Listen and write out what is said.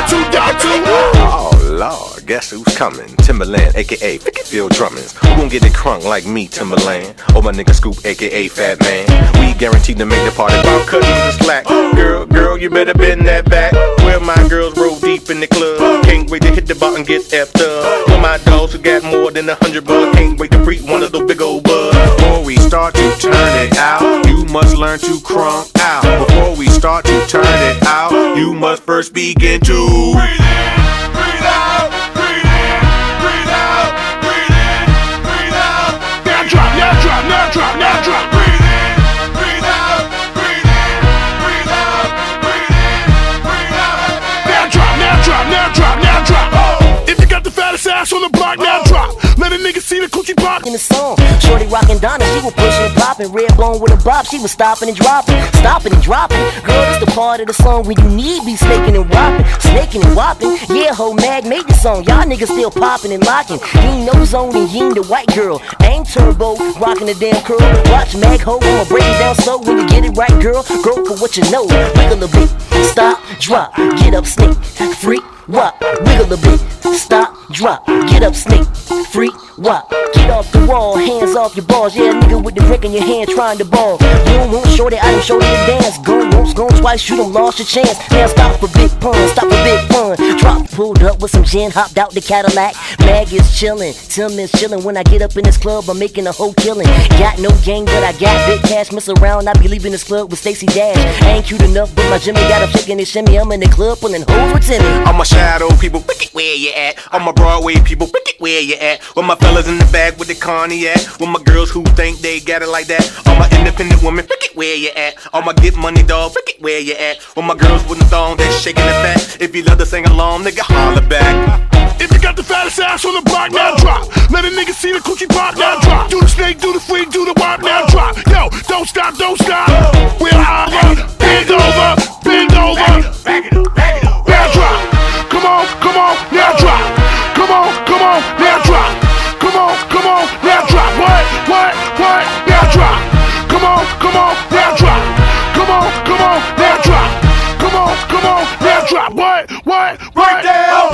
Oh Lord, guess who's coming? Timberland, aka Field Drummins. Who gon' get it crunk like me, Timberland? Oh my nigga Scoop, aka Fat Man. We guaranteed to make the party about cutting the slack. Girl, you better bend that back. Where my girls roll deep in the club. Can't wait to hit the bar and get effed up. Where my dogs who got more than 100 bucks. Can't wait to freak one of those big old bugs. Before we start to turn it out, you must learn to crunk out. Before we start to turn it out, you must first begin to breathe in, breathe out, breathe in, breathe out, breathe in, breathe out. Now drop, now drop, now drop, now drop. Breathe in, breathe out, breathe in, breathe out, breathe in, breathe out. Now drop, now drop, now drop, now drop. If you got the fattest ass on the block, now drop. Let a nigga see the coochie pop. In the song, Shorty rockin' Donna, she was pushing and popping. Redbone with a bop, she was stopping and dropping, stopping and dropping. Girl, it's the part of the song when you need be snaking and whopping, snaking and whopping. Yeah, ho, Mag made the song, y'all niggas still popping and locking. He ain't no zone and he ain't the white girl. Ain't Turbo, rocking the damn curl. Watch Mag ho, I'ma break it down slow. When you get it right, girl, go for what you know. Wiggle a bit, stop, drop, get up, sneak, freak, wop. Wiggle a bit, stop, drop, get up, sneak, freak, wop. Get off the wall, hands off your balls. Yeah, nigga with the brick in your hand trying to ball. You won't shorty, I done showed you the dance. Go once, go twice, you done lost your chance. Now stop for big pun, stop for big fun. Drop, pulled up with some gin, hopped out the Cadillac. Mag is chillin', Tim is chillin'. When I get up in this club, I'm making a whole killin'. Got no gang, but I got big cash. Mess around, I be leaving this club with Stacey Dash. I ain't cute enough, but my Jimmy got a chicken and shimmy. I'm in the club pulling hoes with Timmy. All my shadow people, wicked where you at? All my Broadway people, wicked where you at? With my fellas in the bag with the cognac. With my girls who think they got it like that. All my independent women, wicked where you at? All my get money dog, wicked where you at? With my girls with the thong that's shaking the fat. If you love to sing along, nigga, holler back. If you got the fattest ass on the block, now drop. Let a nigga see the coochie pop, now drop. Do the snake, do the freak, do the wop, now drop. Yo, don't stop, don't stop. We're holler, bend over, bend over. Back it up, back it up. Now drop. Come on, now drop. Come on, now drop. Come on, now drop. What? Now drop. Come on, now drop. Come on, now drop. Come on, now drop. What? Break down.